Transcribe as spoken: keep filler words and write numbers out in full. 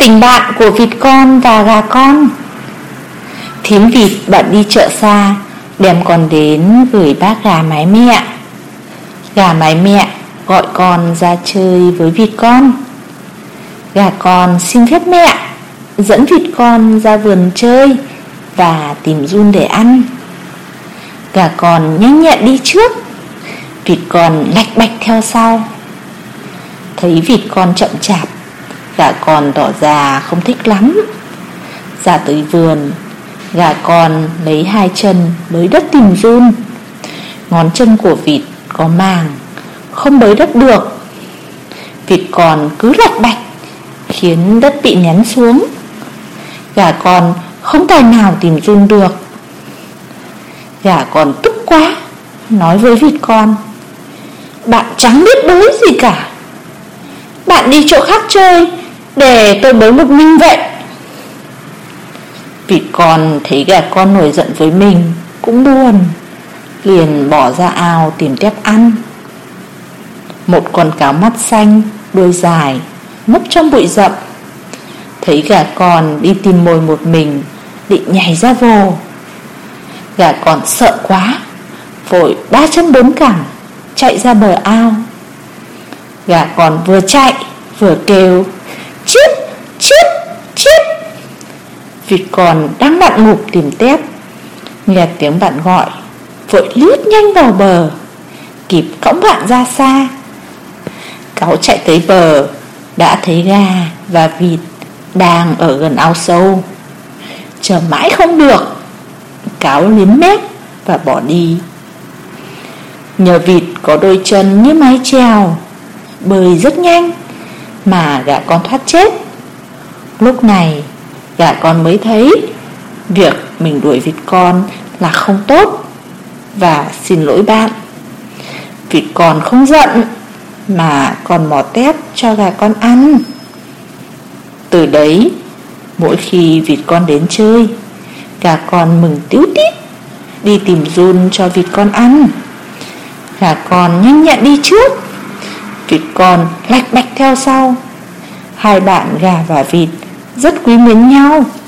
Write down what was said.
Tình bạn của vịt con và gà con. Thím vịt bận đi chợ xa, đem con đến gửi bác gà mái mẹ. Gà mái mẹ gọi con ra chơi với vịt con. Gà con xin phép mẹ dẫn vịt con ra vườn chơi và tìm giun để ăn. Gà con nhanh nhẹn đi trước, vịt con lạch bạch theo sau. Thấy vịt con chậm chạp, gà con tỏ ra không thích lắm. Ra tới vườn, gà con lấy hai chân bới đất tìm giun. Ngón chân của vịt có màng, không bới đất được. Vịt con cứ lạch bạch, khiến đất bị nén xuống. Gà con không tài nào tìm giun được. Gà con tức quá, nói với vịt con: "Bạn chẳng biết bới gì cả. Bạn đi chỗ khác chơi, để tôi bới một mình vậy." Vịt con thấy gà con nổi giận với mình cũng buồn, liền bỏ ra ao tìm tép ăn. Một con cáo mắt xanh, đuôi dài, núp trong bụi rậm, thấy gà con đi tìm mồi một mình, định nhảy ra vồ. Gà con sợ quá, vội ba chân bốn cẳng chạy ra bờ ao. Gà con vừa chạy vừa kêu: "Chíp, chíp, chíp." Vịt con đang lặn ngụp tìm tép, nghe tiếng bạn gọi, vội lướt nhanh vào bờ, kịp cõng bạn ra xa. Cáo chạy tới bờ, đã thấy gà và vịt đang ở gần ao sâu. Chờ mãi không được, cáo liếm mép và bỏ đi. Nhờ vịt có đôi chân như mái chèo, bơi rất nhanh, mà gà con thoát chết. Lúc này gà con mới thấy việc mình đuổi vịt con là không tốt, và xin lỗi bạn. Vịt con không giận, mà còn mò tép cho gà con ăn. Từ đấy, mỗi khi vịt con đến chơi, gà con mừng tíu tít, đi tìm giun cho vịt con ăn. Gà con nhanh nhẹn đi trước, vịt con lạch bạch theo sau. Hai bạn gà và vịt rất quý mến nhau.